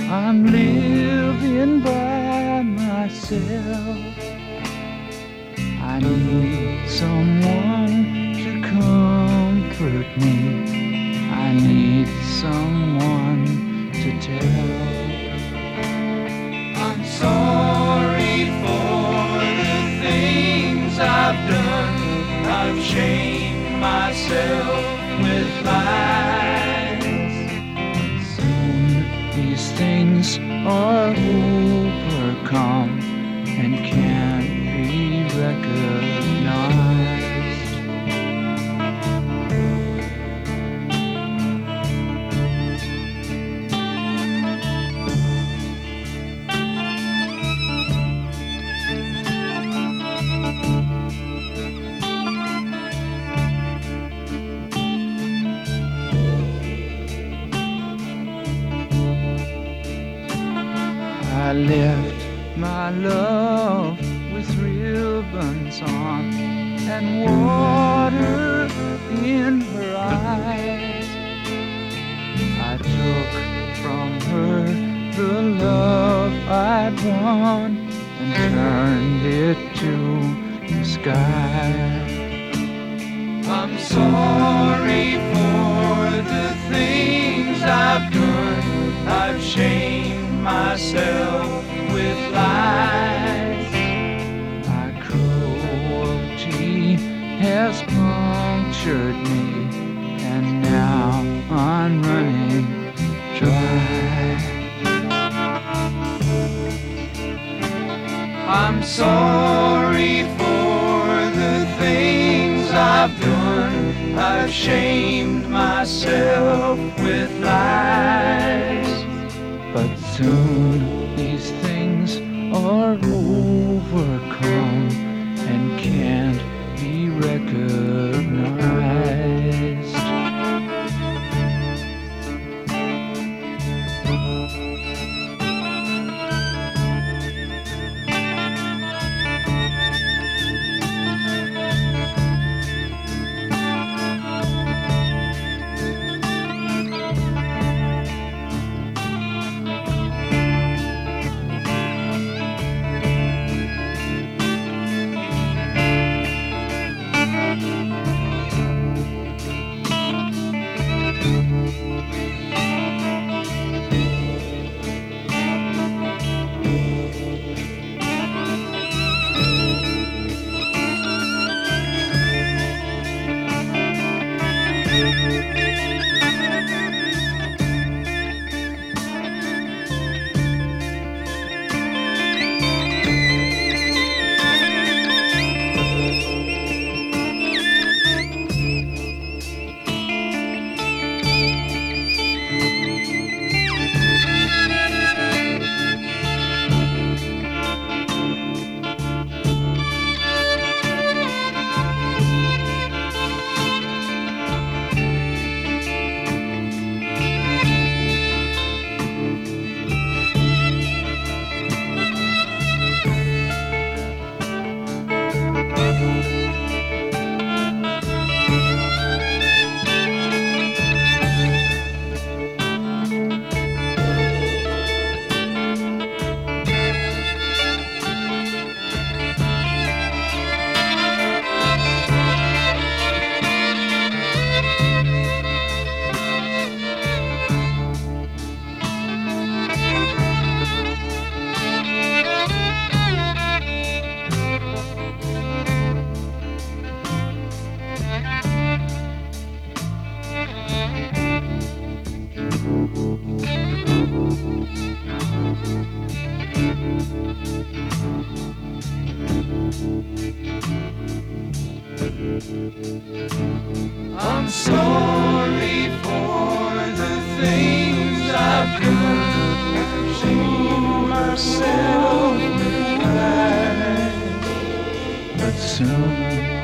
I'm living by myself. I need someone to comfort me. I need someone to tell. I'm sorry for the things I've done. I've shamed myself with lies. Soon these things are overcome and can't be recognized. I left my love with ribbons on and water in her eyes. I took from her the love I'd won and turned it to the sky. I'm sorry for the things I've done. I've shamed myself with lies. My cruelty has punctured me, and now I'm running dry. I'm sorry for the things I've done. I've shamed myself with lies. But soon these things are overcome and can't be recognized. I'm sorry for the things I've done. I've shamed myself with lies. But soon